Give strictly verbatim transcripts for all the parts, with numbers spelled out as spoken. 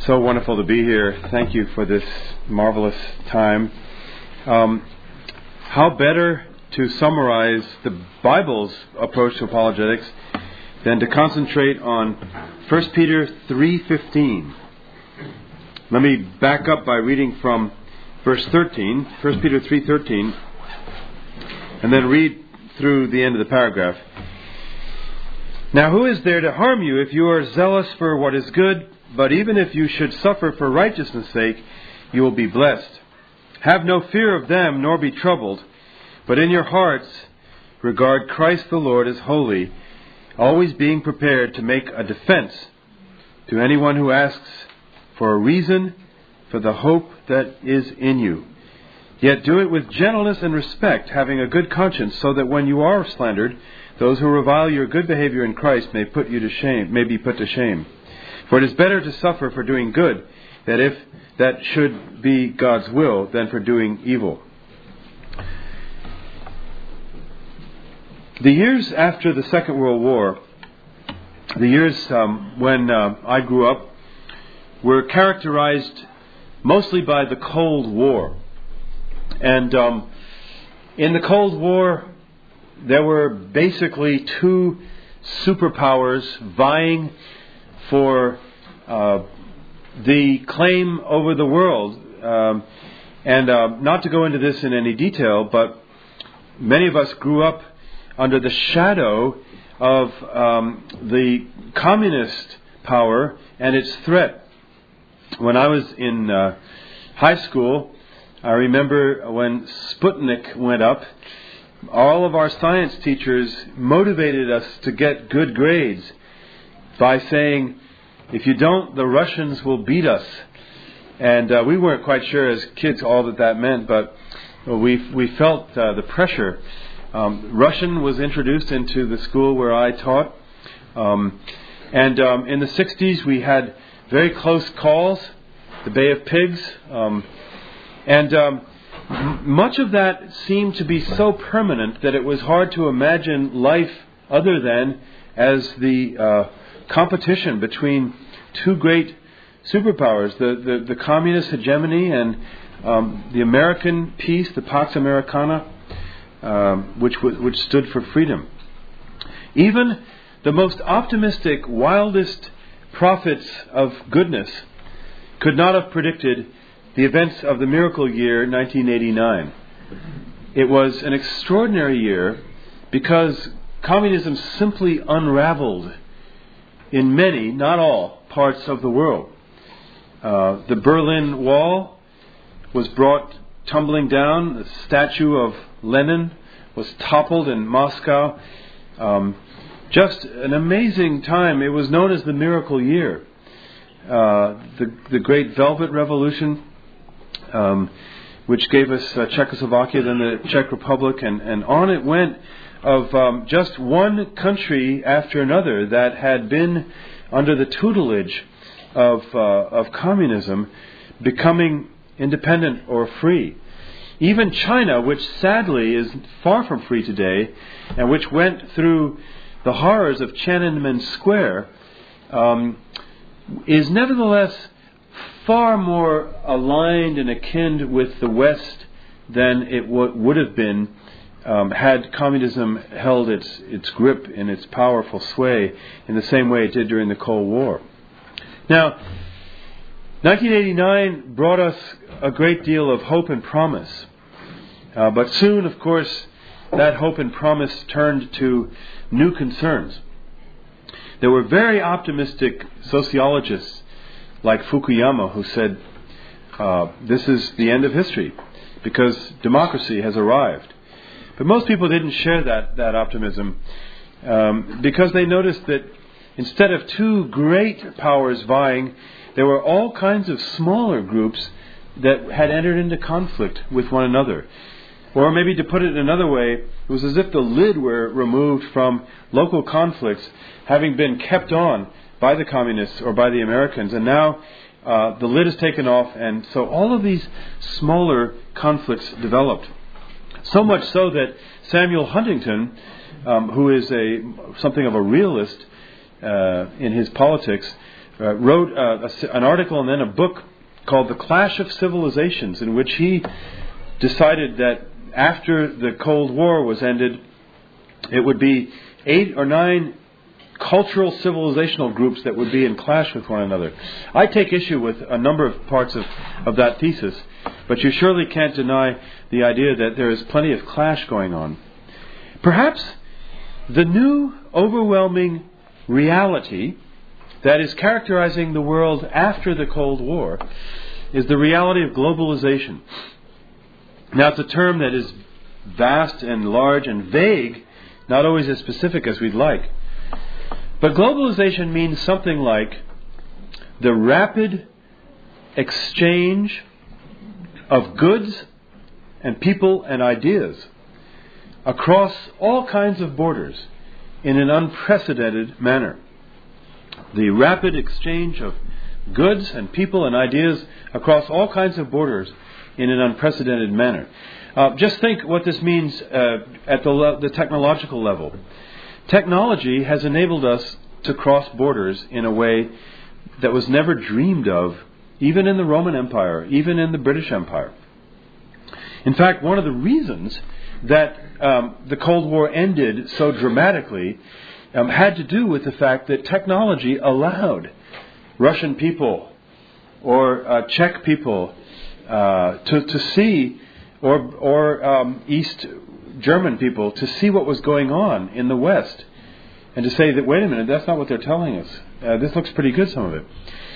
So wonderful to be here. Thank you for this marvelous time. Um, how better to summarize the Bible's approach to apologetics than to concentrate on First Peter three fifteen. Let me back up by reading from verse thirteen, First Peter three thirteen, and then read through the end of the paragraph. Now who is there to harm you if you are zealous for what is good? But even if you should suffer for righteousness' sake, you will be blessed. Have no fear of them, nor be troubled, but in your hearts regard Christ the Lord as holy, always being prepared to make a defense to anyone who asks for a reason for the hope that is in you. Yet do it with gentleness and respect, having a good conscience, so that when you are slandered, those who revile your good behavior in Christ may put you to shame, may be put to shame. For it is better to suffer for doing good, that if that should be God's will, than for doing evil. The years after the Second World War, the years um, when uh, I grew up, were characterized mostly by the Cold War. And um, in the Cold War, there were basically two superpowers vying for uh, the claim over the world. Um, and uh, not to go into this in any detail, but many of us grew up under the shadow of um, the communist power and its threat. When I was in uh, high school, I remember when Sputnik went up, all of our science teachers motivated us to get good grades by saying, if you don't, the Russians will beat us. And uh, we weren't quite sure as kids all that that meant, but we we felt uh, the pressure. Um, Russian was introduced into the school where I taught. Um, and um, in the sixties, we had very close calls, the Bay of Pigs. Um, and um, m- much of that seemed to be so permanent that it was hard to imagine life other than as the uh, competition between two great superpowers, the, the, the communist hegemony and um, the American peace, the Pax Americana, um, which which stood for freedom. Even the most optimistic, wildest prophets of goodness could not have predicted the events of the miracle year nineteen eighty-nine. It was an extraordinary year because communism simply unraveled in many, not all, parts of the world. Uh, the Berlin Wall was brought tumbling down. The statue of Lenin was toppled in Moscow. Um, just an amazing time. It was known as the Miracle Year. Uh, the, the Great Velvet Revolution, um, which gave us uh, Czechoslovakia, then the Czech Republic, and, and on it went, of um, just one country after another that had been under the tutelage of uh, of communism becoming independent or free. Even China, which sadly is far from free today, and which went through the horrors of Tiananmen Square, um, is nevertheless far more aligned and akin with the West than it w- would have been Um, had communism held its its grip and its powerful sway in the same way it did during the Cold War. Now, nineteen eighty-nine brought us a great deal of hope and promise. Uh, but soon, of course, that hope and promise turned to new concerns. There were very optimistic sociologists like Fukuyama who said, uh, this is the end of history because democracy has arrived. But most people didn't share that, that optimism um, because they noticed that instead of two great powers vying, there were all kinds of smaller groups that had entered into conflict with one another. Or maybe to put it another way, it was as if the lid were removed from local conflicts having been kept on by the communists or by the Americans. And now uh, the lid is taken off, and so all of these smaller conflicts developed. So much so that Samuel Huntington, um, who is a something of a realist uh, in his politics, uh, wrote uh, a, an article and then a book called The Clash of Civilizations, in which he decided that after the Cold War was ended, it would be eight or nine cultural civilizational groups that would be in clash with one another. I take issue with a number of parts of, of that thesis, but you surely can't deny the idea that there is plenty of clash going on. Perhaps the new overwhelming reality that is characterizing the world after the Cold War is the reality of globalization. Now, it's a term that is vast and large and vague, not always as specific as we'd like. But globalization means something like the rapid exchange of goods and people and ideas across all kinds of borders in an unprecedented manner. The rapid exchange of goods and people and ideas across all kinds of borders in an unprecedented manner. Uh, just think what this means uh, at the, le- the technological level. Technology has enabled us to cross borders in a way that was never dreamed of, even in the Roman Empire, even in the British Empire. In fact, one of the reasons that um, the Cold War ended so dramatically um, had to do with the fact that technology allowed Russian people or uh, Czech people uh, to, to see, or, or um, East German people to see what was going on in the West, and to say that, wait a minute, that's not what they're telling us. Uh, this looks pretty good, some of it.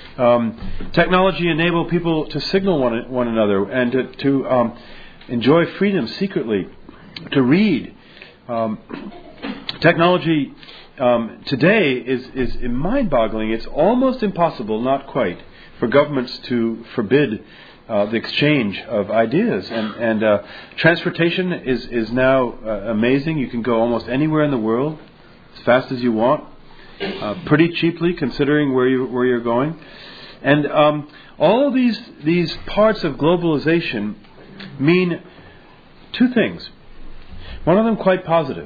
Um, technology enabled people to signal one, one another and to, to um, enjoy freedom secretly, to read. Um, technology um, today is, is mind-boggling. It's almost impossible, not quite, for governments to forbid Uh, the exchange of ideas, and and uh, transportation is is now uh, amazing. You can go almost anywhere in the world as fast as you want, uh, pretty cheaply considering where you where you're going, and um, all of these these parts of globalization mean two things. One of them quite positive.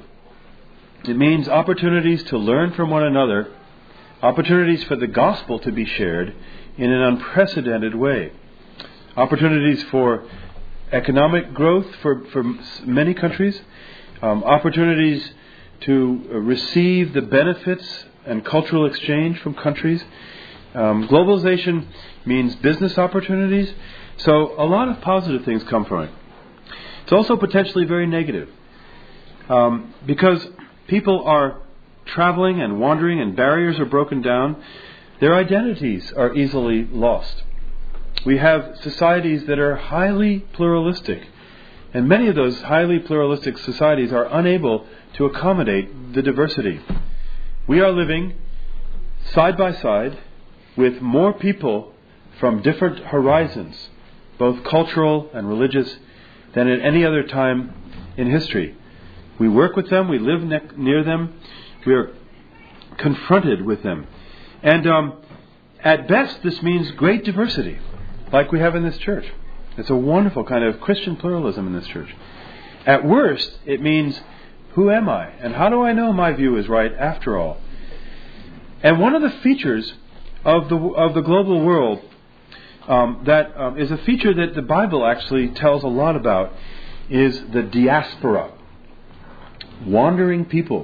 It means opportunities to learn from one another, opportunities for the gospel to be shared in an unprecedented way. Opportunities for economic growth for, for many countries, um, opportunities to receive the benefits and cultural exchange from countries. Um, globalization means business opportunities, so a lot of positive things come from it. It's also potentially very negative, um, because people are traveling and wandering and barriers are broken down. Their identities are easily lost. We have societies that are highly pluralistic, and many of those highly pluralistic societies are unable to accommodate the diversity. We are living side by side with more people from different horizons, both cultural and religious, than at any other time in history. We work with them, we live ne- near them, we are confronted with them. And um, at best, this means great diversity, like we have in this church. It's a wonderful kind of Christian pluralism in this church. At worst, it means, who am I? And how do I know my view is right after all? And one of the features of the of the global world um, that um, is a feature that the Bible actually tells a lot about is the diaspora. Wandering people.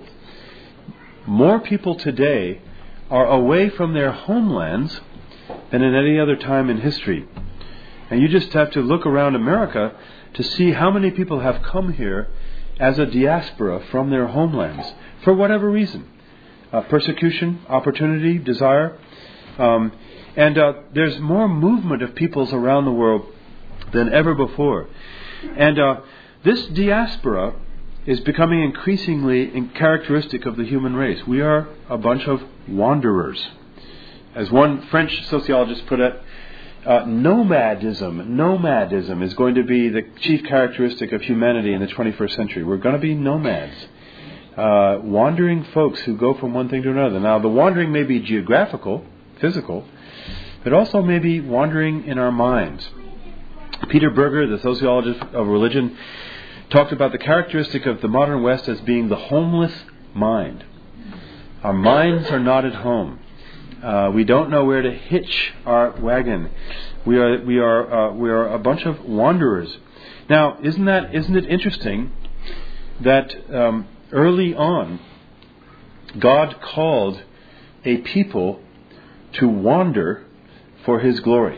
More people today are away from their homelands than in any other time in history. And you just have to look around America to see how many people have come here as a diaspora from their homelands, for whatever reason. Uh, persecution, opportunity, desire. Um, and uh, there's more movement of peoples around the world than ever before. And uh, this diaspora is becoming increasingly characteristic of the human race. We are a bunch of wanderers. As one French sociologist put it, uh, nomadism, nomadism is going to be the chief characteristic of humanity in the twenty-first century. We're going to be nomads, uh, wandering folks who go from one thing to another. Now, the wandering may be geographical, physical, but also may be wandering in our minds. Peter Berger, the sociologist of religion, talked about the characteristic of the modern West as being the homeless mind. Our minds are not at home. Uh, we don't know where to hitch our wagon. We are we are uh, we are a bunch of wanderers. Now, isn't that isn't it interesting that um, early on God called a people to wander for His glory,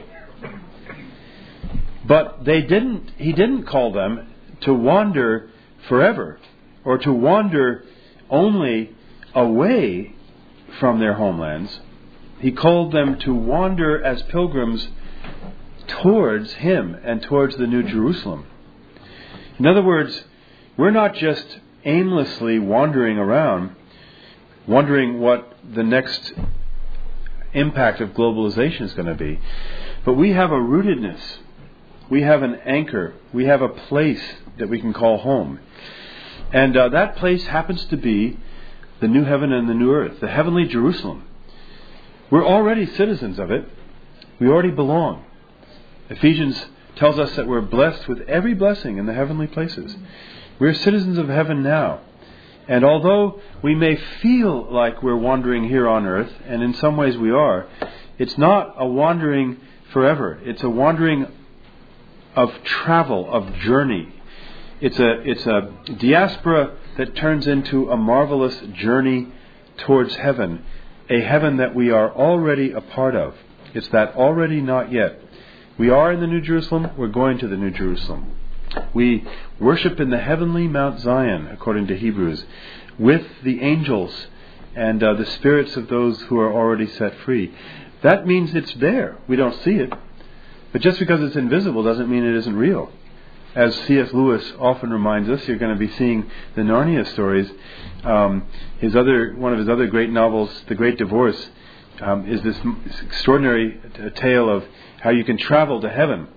but they didn't. He didn't call them to wander forever, or to wander only away from their homelands. He called them to wander as pilgrims towards Him and towards the New Jerusalem. In other words, we're not just aimlessly wandering around, wondering what the next impact of globalization is going to be, but we have a rootedness. We have an anchor. We have a place that we can call home. And uh, that place happens to be the new heaven and the new earth, the heavenly Jerusalem. We're already citizens of it. We already belong. Ephesians tells us that we're blessed with every blessing in the heavenly places. We're citizens of heaven now. And although we may feel like we're wandering here on earth, and in some ways we are, it's not a wandering forever. It's a wandering of travel, of journey. It's a it's a diaspora that turns into a marvelous journey towards heaven, a heaven that we are already a part of. It's that already not yet. We are in the New Jerusalem, we're going to the New Jerusalem. We worship in the heavenly Mount Zion, according to Hebrews, with the angels and uh, the spirits of those who are already set free. That means it's there. We don't see it. But just because it's invisible doesn't mean it isn't real. As C S Lewis often reminds us, you're going to be seeing the Narnia stories. Um, his other, one of his other great novels, The Great Divorce, um, is this extraordinary t- tale of how you can travel to heaven.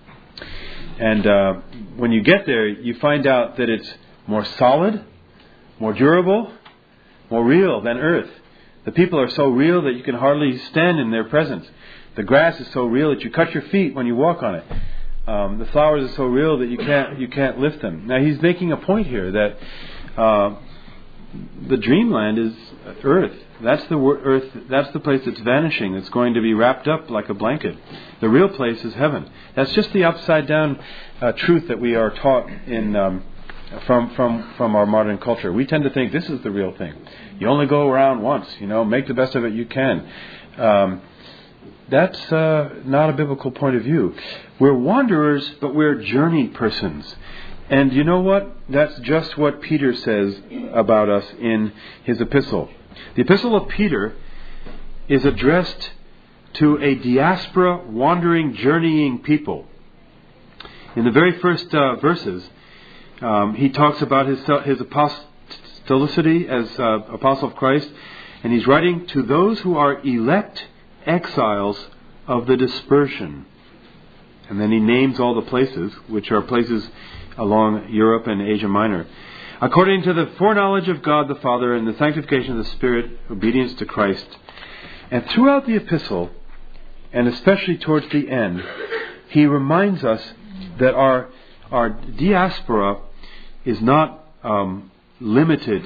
And uh, when you get there, you find out that it's more solid, more durable, more real than earth. The people are so real that you can hardly stand in their presence. The grass is so real that you cut your feet when you walk on it. Um, the flowers are so real that you can't you can't lift them. Now he's making a point here that uh, the dreamland is earth. That's the wor- earth. That's the place that's vanishing. That's going to be wrapped up like a blanket. The real place is heaven. That's just the upside down uh, truth that we are taught in um, from from from our modern culture. We tend to think this is the real thing. You only go around once. You know, make the best of it you can. Um, That's uh, not a biblical point of view. We're wanderers, but we're journey persons. And you know what? That's just what Peter says about us in his epistle. The epistle of Peter is addressed to a diaspora, wandering, journeying people. In the very first uh, verses, um, he talks about his, his apostolicity as uh, apostle of Christ. And he's writing to those who are elect exiles of the dispersion. And then he names all the places, which are places along Europe and Asia Minor. According to the foreknowledge of God the Father and the sanctification of the Spirit, obedience to Christ. And throughout the epistle, and especially towards the end, he reminds us that our our diaspora is not um, limited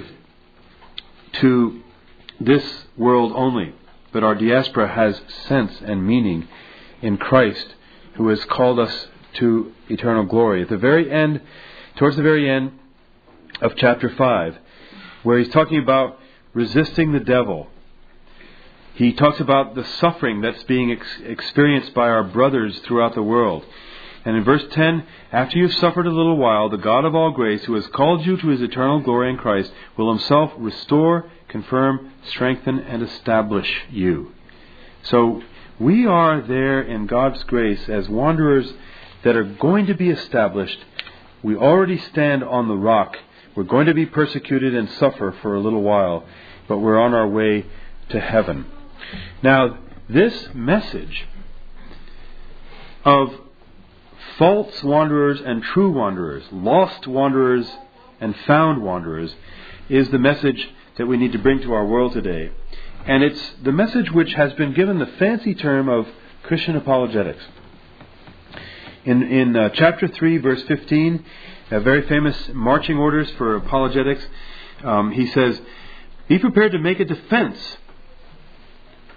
to this world only, but our diaspora has sense and meaning in Christ, who has called us to eternal glory. At the very end, towards the very end of chapter five, where he's talking about resisting the devil, he talks about the suffering that's being ex- experienced by our brothers throughout the world. And in verse ten, after you've suffered a little while, the God of all grace, who has called you to his eternal glory in Christ, will himself restore, confirm, strengthen, and establish you. So we are there in God's grace as wanderers that are going to be established. We already stand on the rock. We're going to be persecuted and suffer for a little while, but we're on our way to heaven. Now, this message of false wanderers and true wanderers, lost wanderers and found wanderers, is the message that we need to bring to our world today. And it's the message which has been given the fancy term of Christian apologetics. In in uh, chapter three, verse fifteen, uh, very famous marching orders for apologetics, um, he says, "Be prepared to make a defense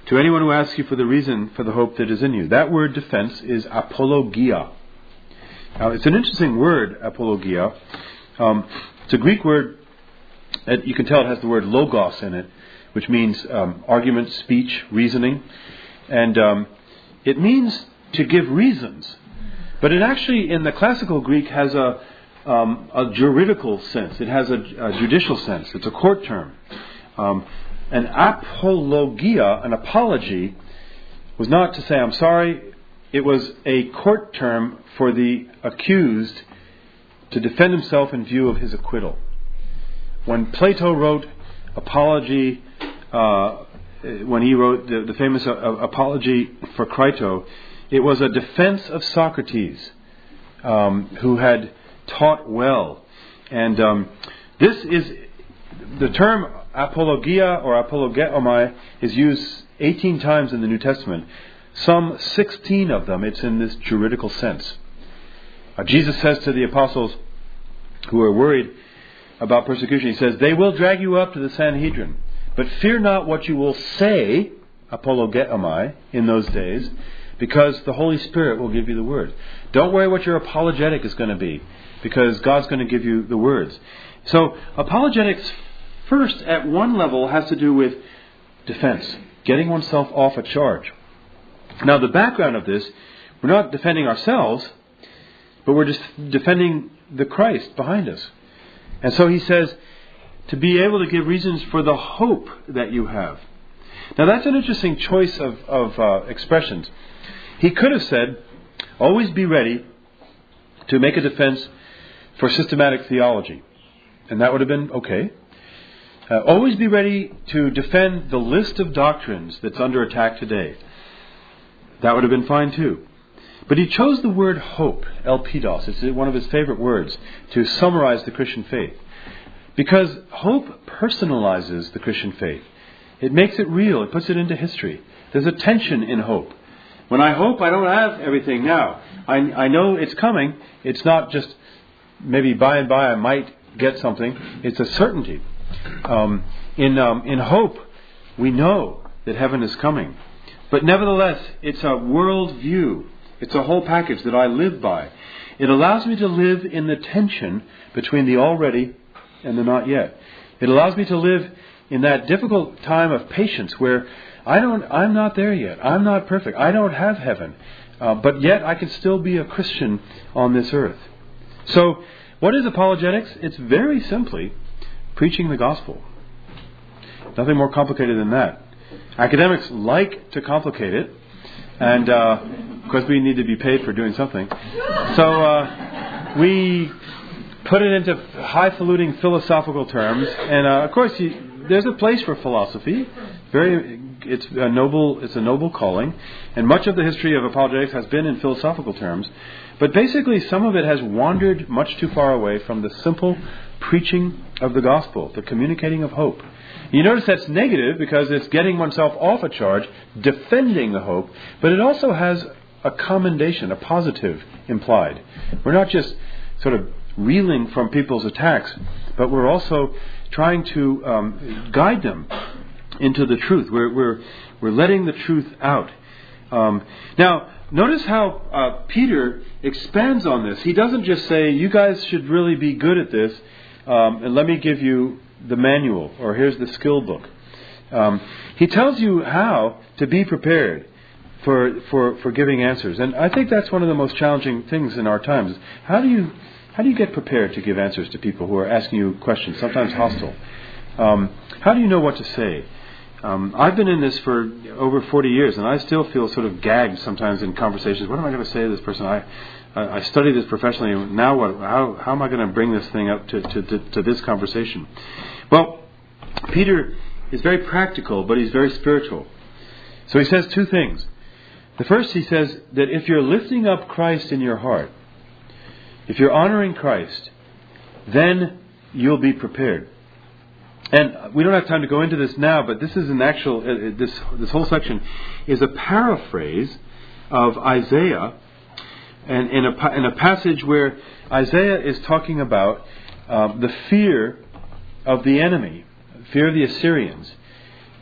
to anyone who asks you for the reason for the hope that is in you. That word defense is apologia. Now, it's an interesting word, apologia. Um, it's a Greek word. You can tell it has the word logos in it, which means um, argument, speech, reasoning. And um, it means to give reasons. But it actually, in the classical Greek, has a, um, a juridical sense. It has a, a judicial sense. It's a court term. Um, an apologia, an apology, was not to say, I'm sorry. It was a court term for the accused to defend himself in view of his acquittal. When Plato wrote Apology, uh, when he wrote the, the famous uh, Apology for Crito, it was a defense of Socrates, um, who had taught well. And um, this is, the term apologia or apologeomai is used eighteen times in the New Testament. Some sixteen of them, it's in this juridical sense. Uh, Jesus says to the apostles who are worried about persecution, he says, they will drag you up to the Sanhedrin, but fear not what you will say, apologeomai, in those days, because the Holy Spirit will give you the word. Don't worry what your apologetic is going to be, because God's going to give you the words. So apologetics, first, at one level, has to do with defense, getting oneself off a charge. Now, the background of this, we're not defending ourselves, but we're just defending the Christ behind us. And so he says, to be able to give reasons for the hope that you have. Now, that's an interesting choice of, of uh, expressions. He could have said, always be ready to make a defense for systematic theology. And that would have been okay. Uh, always be ready to defend the list of doctrines that's under attack today. That would have been fine too. But he chose the word hope, elpidos. It's one of his favorite words to summarize the Christian faith. Because hope personalizes the Christian faith. It makes it real. It puts it into history. There's a tension in hope. When I hope, I don't have everything now. I, I know it's coming. It's not just maybe by and by I might get something. It's a certainty. Um, in um, in hope, we know that heaven is coming. But nevertheless, it's a world view. It's a whole package that I live by. It allows me to live in the tension between the already and the not yet. It allows me to live in that difficult time of patience where I don't, I'm not there yet. I'm not perfect. I don't have heaven. Uh, but yet I can still be a Christian on this earth. So what is apologetics? It's very simply preaching the gospel. Nothing more complicated than that. Academics like to complicate it. And uh, of course we need to be paid for doing something. So uh, we put it into highfalutin philosophical terms. And uh, of course you, there's a place for philosophy. Very, it's a noble, it's a noble calling. And much of the history of apologetics has been in philosophical terms. But basically some of it has wandered much too far away from the simple preaching of the gospel, the communicating of hope. You notice that's negative because it's getting oneself off a charge, defending the hope, but it also has a commendation, a positive implied. We're not just sort of reeling from people's attacks, but we're also trying to um, guide them into the truth. We're we're we're letting the truth out. Um, now, notice how uh, Peter expands on this. He doesn't just say, "You guys should really be good at this," um, and let me give you the manual, or here's the skill book. Um, he tells you how to be prepared for, for for giving answers, and I think that's one of the most challenging things in our times. How do you how do you get prepared to give answers to people who are asking you questions, sometimes hostile? Um, how do you know what to say? Um, I've been in this for over forty years, and I still feel sort of gagged sometimes in conversations. What am I going to say to this person? I I study this professionally. Now what? How, how am I going to bring this thing up to, to, to, to this conversation? Well, Peter is very practical, but he's very spiritual. So he says two things. The first, he says that if you're lifting up Christ in your heart, if you're honoring Christ, then you'll be prepared. And we don't have time to go into this now, but this is an actual, uh, this this whole section is a paraphrase of Isaiah. And in a, in a passage where Isaiah is talking about um, the fear of the enemy, fear of the Assyrians.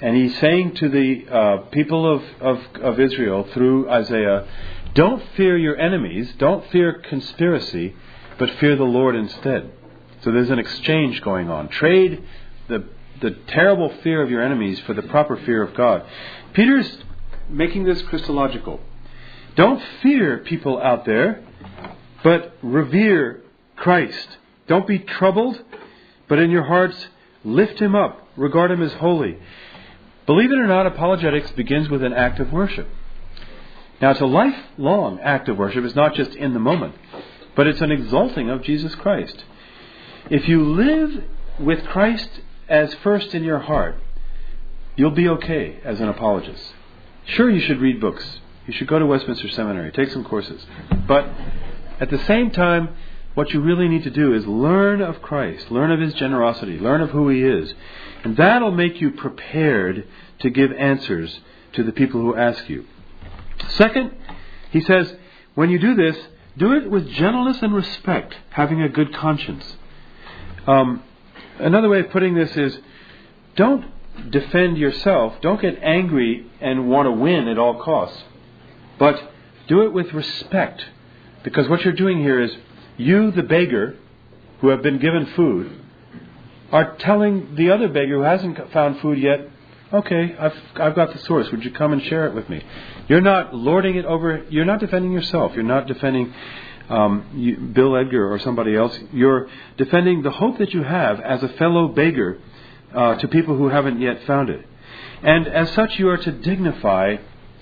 And he's saying to the uh, people of, of, of Israel through Isaiah, don't fear your enemies, don't fear conspiracy, but fear the Lord instead. So there's an exchange going on. Trade the the terrible fear of your enemies for the proper fear of God. Peter's making this Christological. Don't fear people out there, but revere Christ. Don't be troubled, but in your hearts lift him up. Regard him as holy. Believe it or not, apologetics begins with an act of worship. Now, it's a lifelong act of worship. It's not just in the moment, but it's an exalting of Jesus Christ. If you live with Christ as first in your heart, you'll be okay as an apologist. Sure, you should read books. You should go to Westminster Seminary, take some courses. But at the same time, what you really need to do is learn of Christ, learn of his generosity, learn of who he is. And that'll make you prepared to give answers to the people who ask you. Second, he says, when you do this, do it with gentleness and respect, having a good conscience. Um, another way of putting this is, don't defend yourself, don't get angry and want to win at all costs, but do it with respect. Because what you're doing here is, you, the beggar, who have been given food, are telling the other beggar who hasn't found food yet, okay, I've I've got the source. Would you come and share it with me? You're not lording it over. You're not defending yourself. You're not defending um, you, Bill Edgar or somebody else. You're defending the hope that you have as a fellow beggar uh, to people who haven't yet found it. And as such, you are to dignify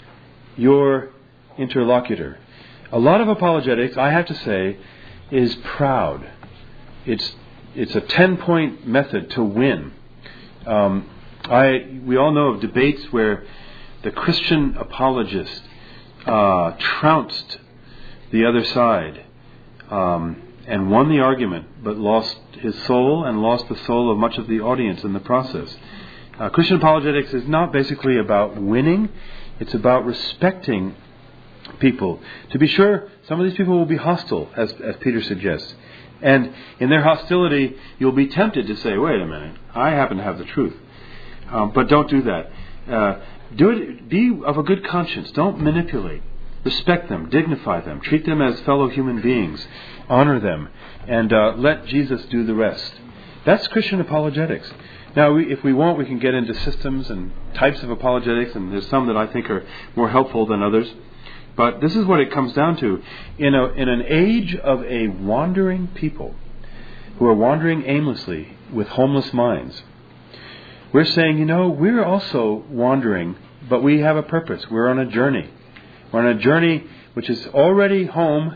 your interlocutor. A lot of apologetics, I have to say, is proud. It's it's a ten-point method to win. Um, I we all know of debates where the Christian apologist uh, trounced the other side um, and won the argument, but lost his soul and lost the soul of much of the audience in the process. Uh, Christian apologetics is not basically about winning; it's about respecting people. To be sure, some of these people will be hostile, as as Peter suggests. And in their hostility, you'll be tempted to say, wait a minute, I happen to have the truth. Um, but don't do that. Uh, do it. Be of a good conscience. Don't manipulate. Respect them. Dignify them. Treat them as fellow human beings. Honor them. And uh, let Jesus do the rest. That's Christian apologetics. Now, we, if we want, we can get into systems and types of apologetics, and there's some that I think are more helpful than others. But this is what it comes down to. In a in an age of a wandering people who are wandering aimlessly with homeless minds, we're saying, you know, we're also wandering, but we have a purpose. We're on a journey. We're on a journey which is already home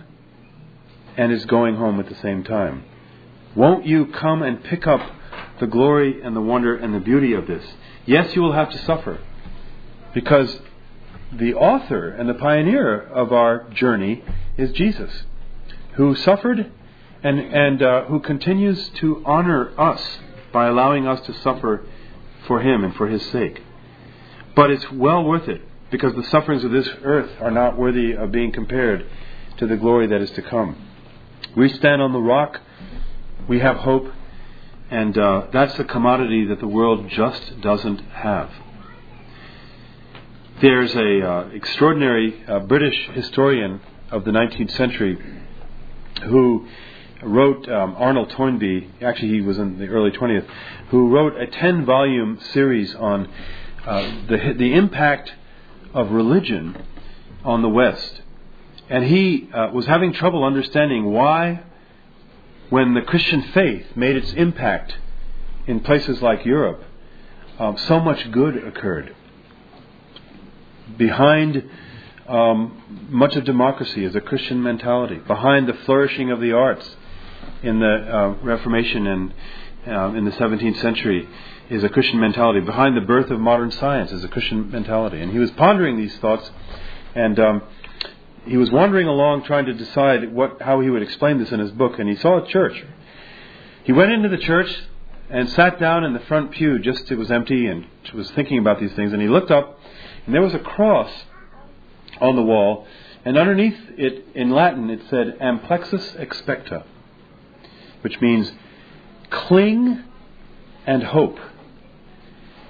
and is going home at the same time. Won't you come and pick up the glory and the wonder and the beauty of this? Yes, you will have to suffer, because the author and the pioneer of our journey is Jesus, who suffered and and uh, who continues to honor us by allowing us to suffer for him and for his sake. But it's well worth it, because the sufferings of this earth are not worthy of being compared to the glory that is to come. We stand on the rock, we have hope, and uh, that's a commodity that the world just doesn't have. There's a uh, extraordinary uh, British historian of the nineteenth century who wrote, um, Arnold Toynbee, actually he was in the early twentieth, who wrote a ten-volume series on uh, the the impact of religion on the West. And he uh, was having trouble understanding why, when the Christian faith made its impact in places like Europe, um, so much good occurred. Behind um, much of democracy is a Christian mentality. Behind the flourishing of the arts in the uh, Reformation and uh, in the seventeenth century is a Christian mentality. Behind the birth of modern science is a Christian mentality. And he was pondering these thoughts, and um, he was wandering along trying to decide what how he would explain this in his book, and he saw a church. He went into the church and sat down in the front pew, just it was empty, and was thinking about these things, and he looked up, and there was a cross on the wall, and underneath it, in Latin, it said, Amplexus expecta, which means cling and hope.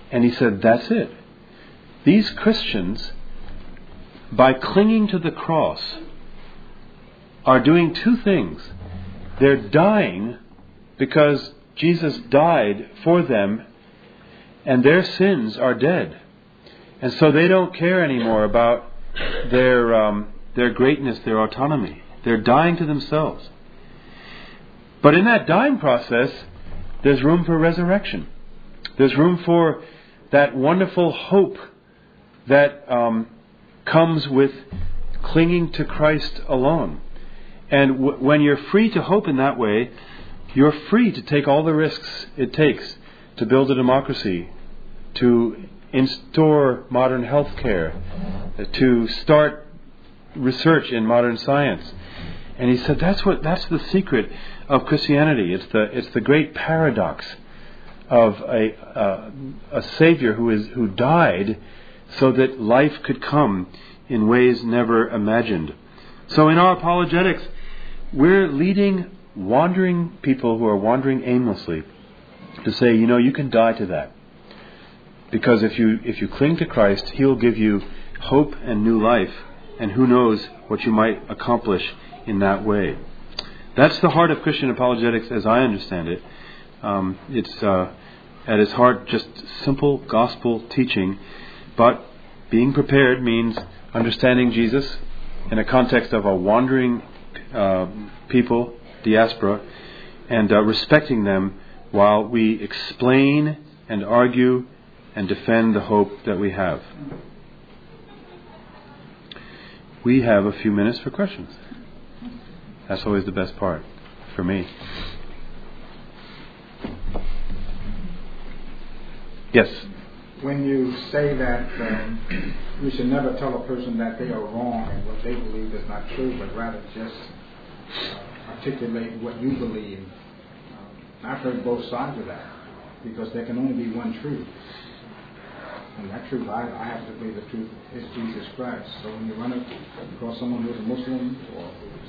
And he said, that's it. These Christians, by clinging to the cross, are doing two things. They're dying because Jesus died for them, and their sins are dead. And so they don't care anymore about their um, their greatness, their autonomy. They're dying to themselves. But in that dying process, there's room for resurrection. There's room for that wonderful hope that um, comes with clinging to Christ alone. And w- when you're free to hope in that way, you're free to take all the risks it takes to build a democracy, to instaure modern health care, to start research in modern science. And he said that's what that's the secret of Christianity. It's the it's the great paradox of a uh, a Savior who is who died so that life could come in ways never imagined. So in our apologetics, we're leading wandering people who are wandering aimlessly to say, you know, you can die to that. Because if you if you cling to Christ, He'll give you hope and new life, and who knows what you might accomplish in that way. That's the heart of Christian apologetics as I understand it. Um, it's uh, at its heart just simple gospel teaching, but being prepared means understanding Jesus in a context of a wandering uh, people, diaspora, and uh, respecting them while we explain and argue and defend the hope that we have. We have a few minutes for questions. That's always the best part for me. Yes? When you say that um, we should never tell a person that they are wrong and what they believe is not true, but rather just uh, articulate what you believe, um, I've heard both sides of that, because there can only be one truth. And that truth, I, I have to believe the truth is Jesus Christ. So when you run across someone who's a Muslim or who's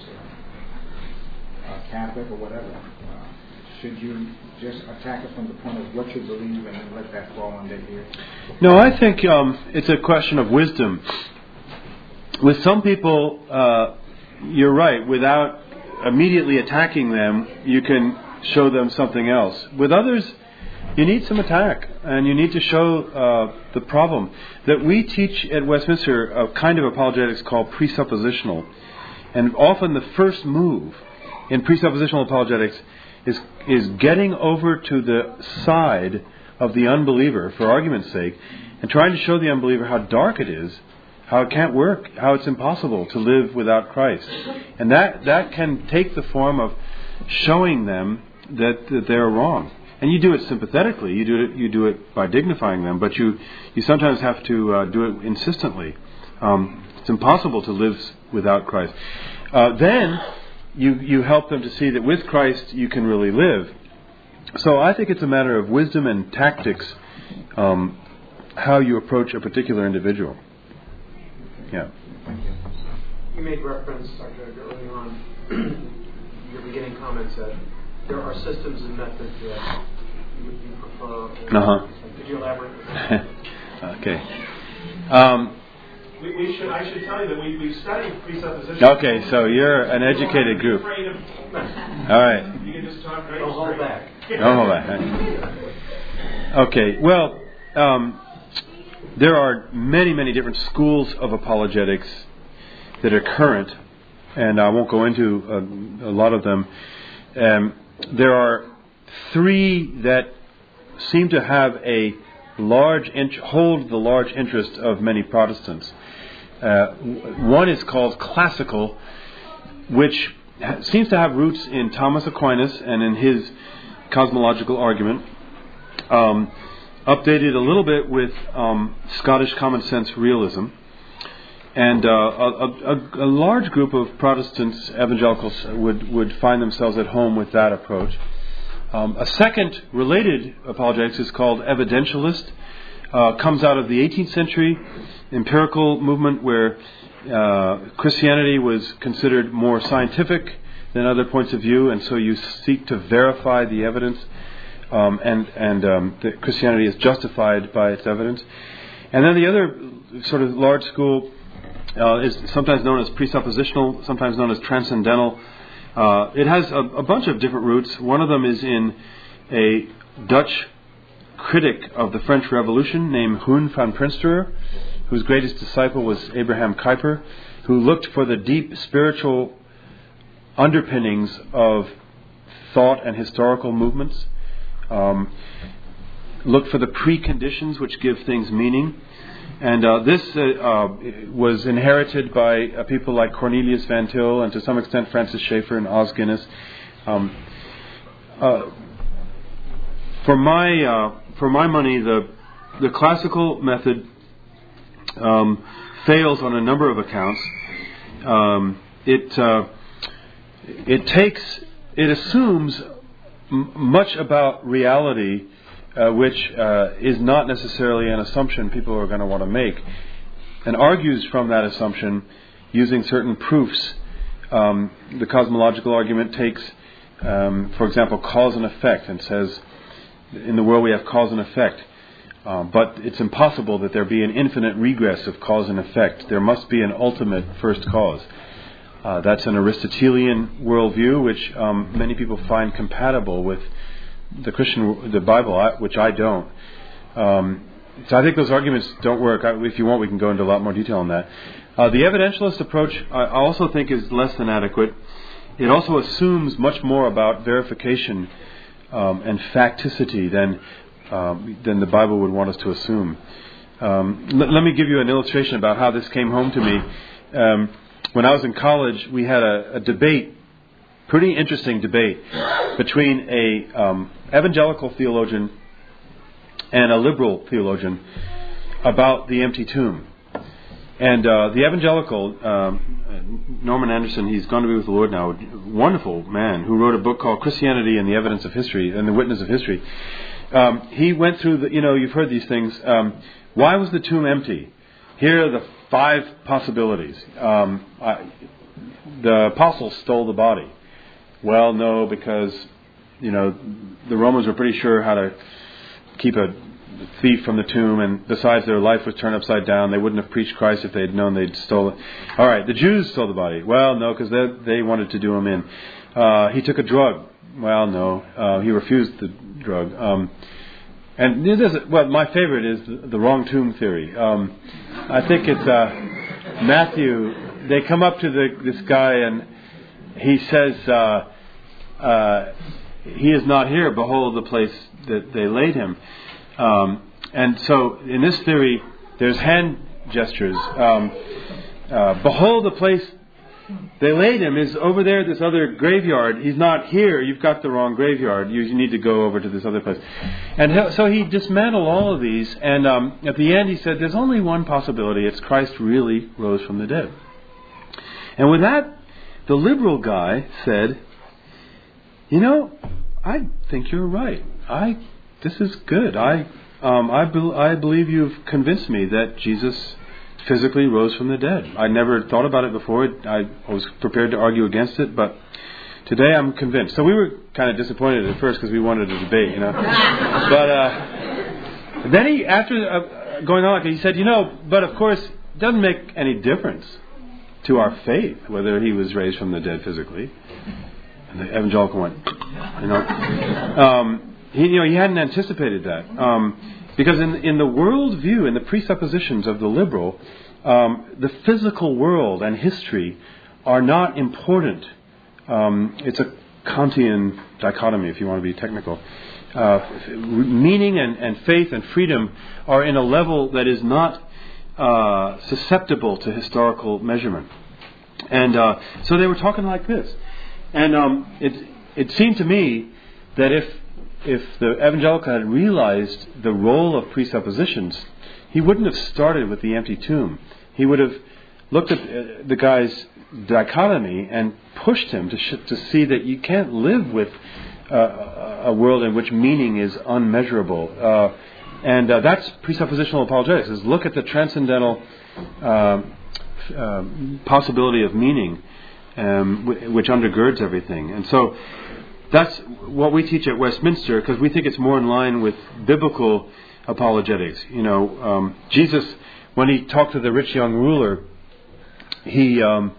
a, a Catholic or whatever, uh, should you just attack it from the point of what you believe and then let that fall on their ears? No, I think um, it's a question of wisdom. With some people, uh, you're right. Without immediately attacking them, you can show them something else. With others, you need some attack, and you need to show uh, the problem. That we teach at Westminster a kind of apologetics called presuppositional. And often the first move in presuppositional apologetics is is getting over to the side of the unbeliever, for argument's sake, and trying to show the unbeliever how dark it is, how it can't work, how it's impossible to live without Christ. And that, that can take the form of showing them that, that they're wrong. And you do it sympathetically, you do it you do it by dignifying them, but you, you sometimes have to uh, do it insistently. Um, it's impossible to live without Christ. Uh, then you you help them to see that with Christ you can really live. So I think it's a matter of wisdom and tactics, um, how you approach a particular individual. Yeah. You made reference, Doctor earlier on, your beginning comments that there are systems and methods that you would you prefer. Uh-huh. Could you elaborate? Okay. Um, we, we should. I should tell you that we we studied presupposition. Okay, so you're an educated group. All right. You can just talk right. Don't hold back. Don't hold back. Okay. Well, um, there are many, many different schools of apologetics that are current, and I won't go into a, a lot of them. Um, there are three that seem to have a large int- hold the large interest of many Protestants. Uh, one is called classical, which ha- seems to have roots in Thomas Aquinas and in his cosmological argument, um, updated a little bit with um, Scottish common sense realism. And uh, a, a, a large group of Protestants, evangelicals, would, would find themselves at home with that approach. Um, a second related apologetics is called evidentialist. Uh, comes out of the eighteenth century empirical movement where uh, Christianity was considered more scientific than other points of view, and so you seek to verify the evidence. um, and and um, that Christianity is justified by its evidence. And then the other sort of large school uh, is sometimes known as presuppositional, sometimes known as transcendental. Uh, it has a, a bunch of different roots. One of them is in a Dutch critic of the French Revolution named Hoon van Prinsterer, whose greatest disciple was Abraham Kuyper, who looked for the deep spiritual underpinnings of thought and historical movements, um, looked for the preconditions which give things meaning. And uh, this uh, uh, was inherited by uh, people like Cornelius Van Til and to some extent Francis Schaeffer and Os Guinness. Um, uh, for my uh, for my money, the the classical method um, fails on a number of accounts. Um, it uh, it takes it assumes m- much about reality, uh, which uh, is not necessarily an assumption people are going to want to make, and argues from that assumption using certain proofs. Um, the cosmological argument takes, um, for example, cause and effect, and says, in the world we have cause and effect, um, but it's impossible that there be an infinite regress of cause and effect. There must be an ultimate first cause. Uh, that's an Aristotelian worldview, which um, many people find compatible with the Christian, the Bible, which I don't. Um, so I think those arguments don't work. I, if you want, we can go into a lot more detail on that. Uh, the evidentialist approach, I also think, is less than adequate. It also assumes much more about verification um, and facticity than um, than the Bible would want us to assume. Um, l- let me give you an illustration about how this came home to me. Um, when I was in college, we had a, a debate, pretty interesting debate, between a um, evangelical theologian and a liberal theologian about the empty tomb. And uh, the evangelical, um, Norman Anderson, he's gone to be with the Lord now, a wonderful man who wrote a book called Christianity and the Evidence of History and the Witness of History. Um, he went through the, you know, you've heard these things. Um, why was the tomb empty? Here are the five possibilities. Um, I, the apostles stole the body. Well, no, because, you know, the Romans were pretty sure how to keep a thief from the tomb, and besides, their life was turned upside down. They wouldn't have preached Christ if they had known they'd stolen it. All right, the Jews stole the body. Well, no, because they, they wanted to do him in. Uh, he took a drug. Well, no, uh, he refused the drug. Um, and there's a, well, my favorite is the, the wrong tomb theory. Um, I think it's uh, Matthew. They come up to the, this guy, and he says, uh, uh, "He is not here. Behold the place that they laid him." Um, and so in this theory, there's hand gestures. Um, uh, behold the place they laid him is over there, this other graveyard. He's not here. You've got the wrong graveyard. You, you need to go over to this other place. And he, so he dismantled all of these. And um, at the end he said, there's only one possibility. It's Christ really rose from the dead. And with that, the liberal guy said, you know, I think you're right. I This is good. I um, I, be- I believe you've convinced me that Jesus physically rose from the dead. I never thought about it before. I was prepared to argue against it, but today I'm convinced. So we were kind of disappointed at first because we wanted a debate, you know. But uh, then he, after uh, going on, he said, you know, but of course, it doesn't make any difference to our faith whether he was raised from the dead physically. And the evangelical went, you know. Um, He, you know, he hadn't anticipated that, um, because in in the world view, in the presuppositions of the liberal, um, the physical world and history are not important. Um, it's a Kantian dichotomy, if you want to be technical. Uh, meaning and, and faith and freedom are in a level that is not uh, susceptible to historical measurement. And uh, so they were talking like this, and um, it it seemed to me that if If the evangelical had realized the role of presuppositions, he wouldn't have started with the empty tomb. He would have looked at the guy's dichotomy and pushed him to sh- to see that you can't live with uh, a world in which meaning is unmeasurable. Uh, and uh, that's presuppositional apologetics, is look at the transcendental uh, uh, possibility of meaning, um, w- which undergirds everything. And so that's what we teach at Westminster, because we think it's more in line with biblical apologetics. You know, um, Jesus, when he talked to the rich young ruler, he, um,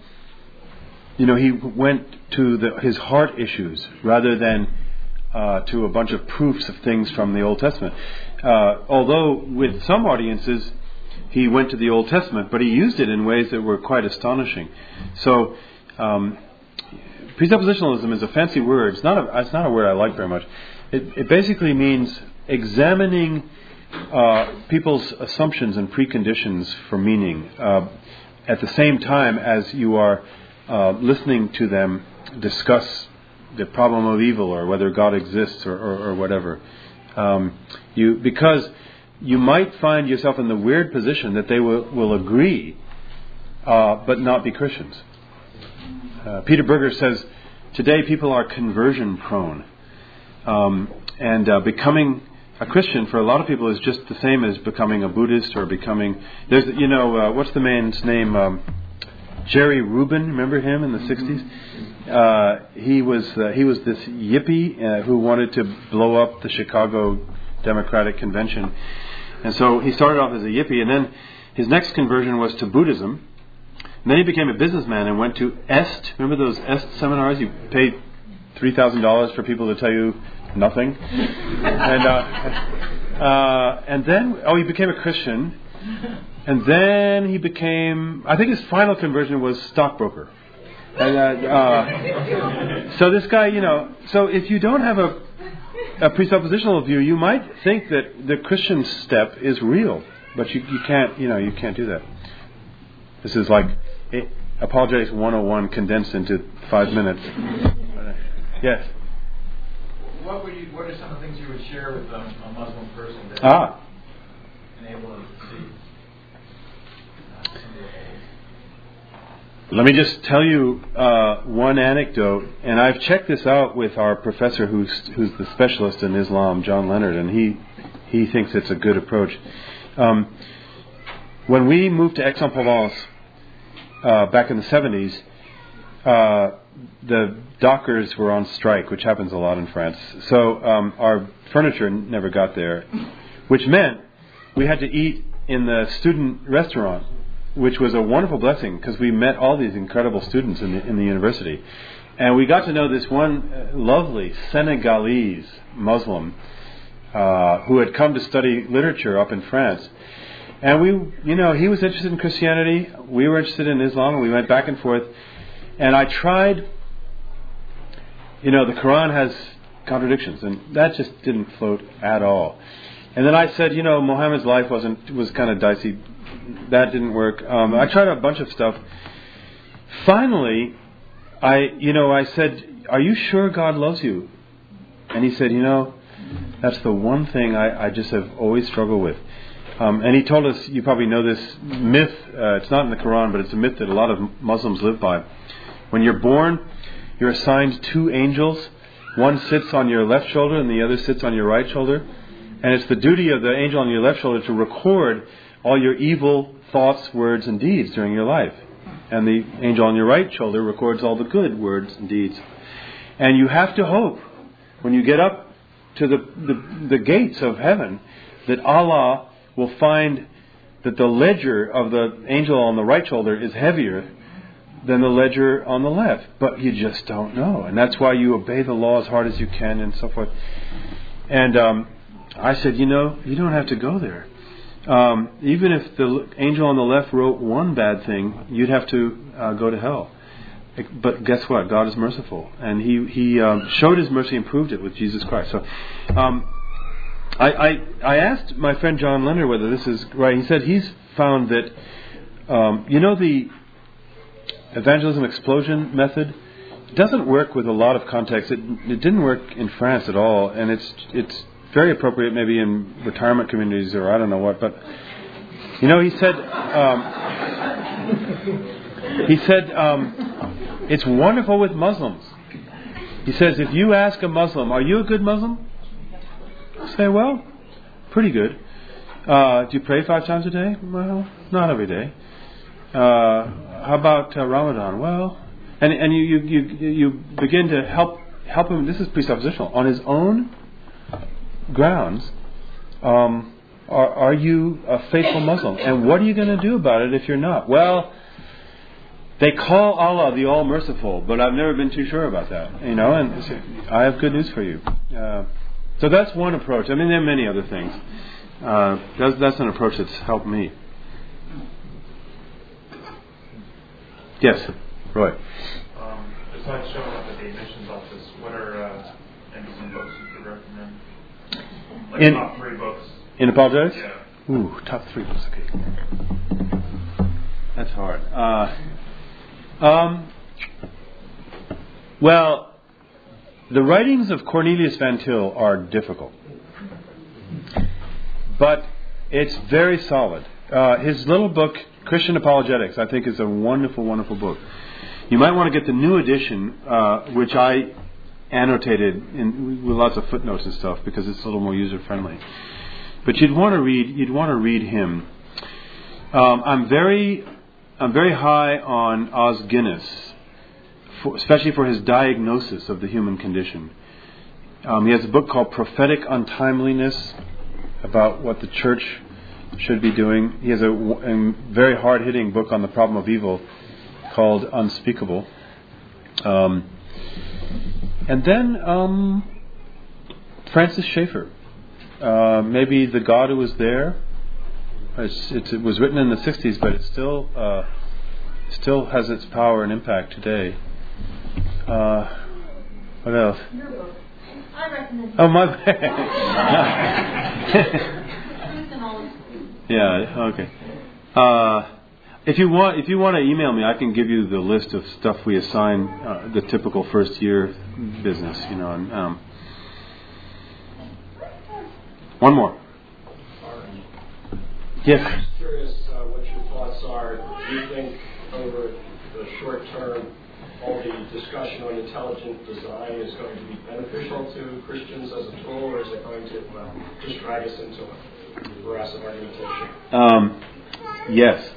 you know, he went to the, his heart issues rather than uh, to a bunch of proofs of things from the Old Testament. Uh, although with some audiences, he went to the Old Testament, but he used it in ways that were quite astonishing. So, um, presuppositionalism is a fancy word. It's not a, it's not a word I like very much. It, it basically means examining uh, people's assumptions and preconditions for meaning uh, at the same time as you are uh, listening to them discuss the problem of evil or whether God exists or, or, or whatever. Um, you because you might find yourself in the weird position that they will, will agree, uh, but not be Christians. Uh, Peter Berger says, today people are conversion prone. Um, and uh, becoming a Christian for a lot of people is just the same as becoming a Buddhist or becoming... There's, you know, uh, what's the man's name? Um, Jerry Rubin, remember him in the sixties? Uh, he was uh, he was this yippie uh, who wanted to blow up the Chicago Democratic Convention. And so he started off as a yippie, and then his next conversion was to Buddhism. And then he became a businessman and went to EST. Remember those EST seminars? You paid three thousand dollars for people to tell you nothing. and uh, uh, and then, oh, he became a Christian. And then he became, I think his final conversion was stockbroker. And, uh, uh, so this guy, you know, so if you don't have a, a presuppositional view, you might think that the Christian step is real. But you, you can't, you know, you can't do that. This is like it, Apologetics one oh one condensed into five minutes. Yes? What would you? What are some of the things you would share with um, a Muslim person that ah. enable them to see? Let me just tell you uh, one anecdote, and I've checked this out with our professor who's who's the specialist in Islam, John Leonard, and he he thinks it's a good approach. Um, when we moved to Aix-en-Provence uh, back in the seventies, uh, the dockers were on strike, which happens a lot in France. So um, our furniture never got there, which meant we had to eat in the student restaurant, which was a wonderful blessing because we met all these incredible students in the, in the university. And we got to know this one uh, lovely Senegalese Muslim uh, who had come to study literature up in France. And we, you know, he was interested in Christianity. We were interested in Islam, and we went back and forth. And I tried, you know, the Quran has contradictions, and that just didn't float at all. And then I said, you know, Muhammad's life wasn't was kind of dicey. That didn't work. Um, I tried a bunch of stuff. Finally, I, you know, I said, "Are you sure God loves you?" And he said, "You know, that's the one thing I, I just have always struggled with." Um, and he told us, you probably know this myth. Uh, it's not in the Quran, but it's a myth that a lot of Muslims live by. When you're born, you're assigned two angels. One sits on your left shoulder, and the other sits on your right shoulder. And it's the duty of the angel on your left shoulder to record all your evil thoughts, words, and deeds during your life. And the angel on your right shoulder records all the good words and deeds. And you have to hope, when you get up to the, the, the gates of heaven, that Allah will find that the ledger of the angel on the right shoulder is heavier than the ledger on the left. But you just don't know. And that's why you obey the law as hard as you can and so forth. And um, I said, you know, you don't have to go there. Um, even if the angel on the left wrote one bad thing, you'd have to uh, go to hell. But guess what? God is merciful. And He, he um, showed His mercy and proved it with Jesus Christ. So um, I, I, I asked my friend John Leonard whether this is right. He said he's found that, um, you know, the evangelism explosion method doesn't work with a lot of contexts. It, it didn't work in France at all. And it's it's very appropriate maybe in retirement communities or I don't know what. But, you know, he said, um, he said, um, it's wonderful with Muslims. He says, if you ask a Muslim, are you a good Muslim? Say, well, pretty good. Uh, do you pray five times a day? Well, not every day. Uh, how about uh, Ramadan? Well, and and you, you you you begin to help help him. This is presuppositional on his own grounds. Um, are, are you a faithful Muslim? And what are you going to do about it if you're not? Well, they call Allah the All-Merciful, but I've never been too sure about that. You know, and so I have good news for you. Uh, so that's one approach. I mean, there are many other things. Uh, that's, that's an approach that's helped me. Yes, Roy. Um, besides showing up at the admissions office, what are uh, maybe some books you could recommend? Like in, top three books. In apologetics? Yeah. Ooh, top three books. Okay. That's hard. Uh, um, well, the writings of Cornelius Van Til are difficult, but it's very solid. Uh, his little book, Christian Apologetics, I think is a wonderful, wonderful book. You might want to get the new edition, uh, which I annotated in, with lots of footnotes and stuff because it's a little more user friendly. But you'd want to read, you'd want to read him. Um, I'm very, I'm very high on Os Guinness, for, especially for his diagnosis of the human condition. Um, he has a book called Prophetic Untimeliness about what the church should be doing. He has a, a very hard-hitting book on the problem of evil called Unspeakable. Um, and then um, Francis Schaeffer. Uh, maybe The God Who Was There. It's, it's, it was written in the sixties, but it still uh, still has its power and impact today. Uh, what else? Your book. I recommend. Oh, my bad. Yeah. Okay. Uh, if you want, if you want to email me, I can give you the list of stuff we assign uh, the typical first year business. You know. And, um, one more. Yes. I'm just curious uh, what your thoughts are. Do you think over the short term, all the discussion on intelligent design is going to be beneficial to Christians as a tool, or is it going to well, just drag us into a morass of argumentation? Um, yes.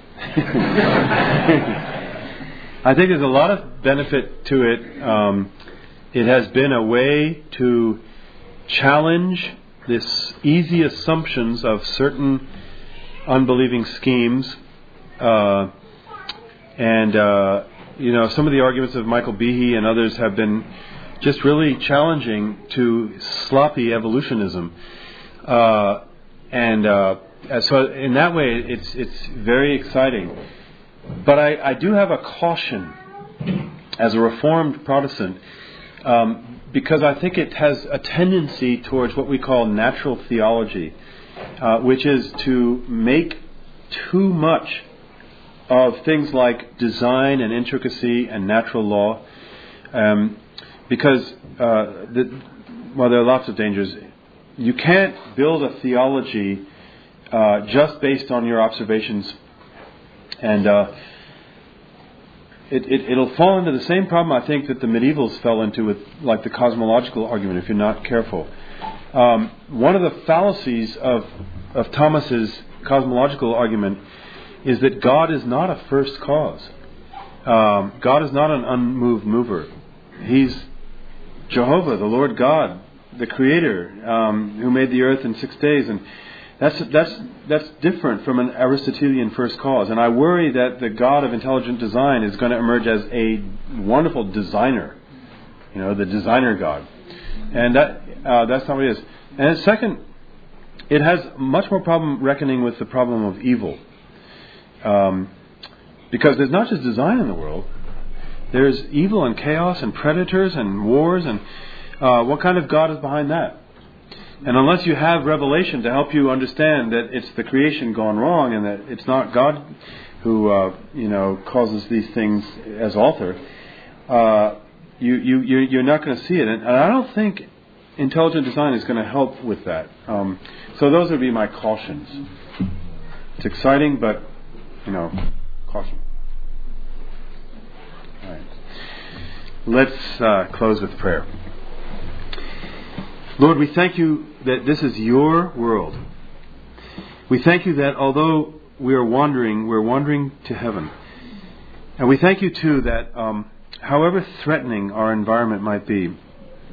I think there's a lot of benefit to it. Um, it has been a way to challenge this easy assumptions of certain unbelieving schemes, uh, and uh, you know, some of the arguments of Michael Behe and others have been just really challenging to sloppy evolutionism, uh, and uh, so in that way, it's it's very exciting. But I, I do have a caution as a Reformed Protestant, um, because I think it has a tendency towards what we call natural theology, uh, which is to make too much of things like design and intricacy and natural law, um, because uh, the, well, there are lots of dangers. You can't build a theology uh, just based on your observations, and uh, it, it, it'll fall into the same problem I think that the medievals fell into with, like the cosmological argument, if you're not careful. Um, one of the fallacies of of Thomas's cosmological argument is that God is not a first cause. Um, God is not an unmoved mover. He's Jehovah, the Lord God, the Creator, um, who made the earth in six days, and that's that's that's different from an Aristotelian first cause. And I worry that the God of intelligent design is going to emerge as a wonderful designer, you know, the designer God, and that uh, that's not what it is. And second, it has much more problem reckoning with the problem of evil. Um, because there's not just design in the world. There's evil and chaos and predators and wars, and uh, what kind of God is behind that? And unless you have revelation to help you understand that it's the creation gone wrong and that it's not God who uh, you know causes these things as author, uh, you you you're, you're not going to see it. And, and I don't think intelligent design is going to help with that. Um, so those would be my cautions. It's exciting, but you know, caution. All right. Let's uh, close with prayer. Lord, we thank you that this is your world. We thank you that although we are wandering, we're wandering to heaven. And we thank you, too, that um, however threatening our environment might be,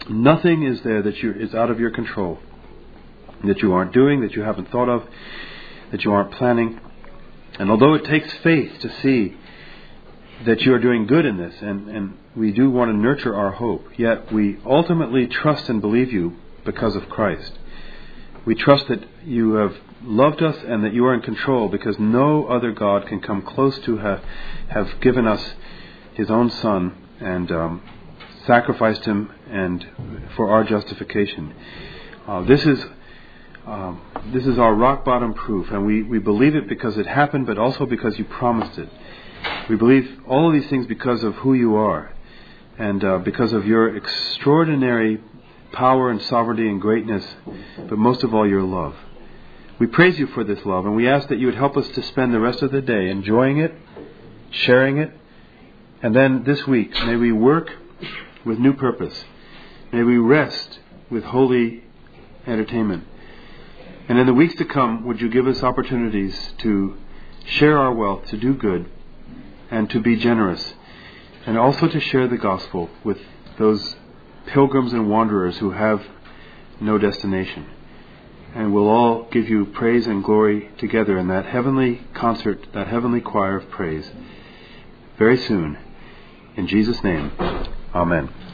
Nothing is there that you, is out of your control, that you aren't doing, that you haven't thought of, that you aren't planning. And although it takes faith to see that you are doing good in this, and, and we do want to nurture our hope, yet we ultimately trust and believe you because of Christ. We trust that you have loved us and that you are in control, because no other God can come close to have, have given us His own Son and um, sacrificed Him and for our justification. Uh, this is um, this is our rock bottom proof, and we, we believe it because it happened, but also because you promised it. We believe all of these things because of who you are, and uh, because of your extraordinary power and sovereignty and greatness, but most of all your love. We praise you for this love, and we ask that you would help us to spend the rest of the day enjoying it, sharing it, and then this week, may we work with new purpose. May we rest with holy entertainment. And in the weeks to come, would you give us opportunities to share our wealth, to do good, and to be generous, and also to share the gospel with those pilgrims and wanderers who have no destination. And we'll all give you praise and glory together in that heavenly concert, that heavenly choir of praise, very soon. In Jesus' name, amen.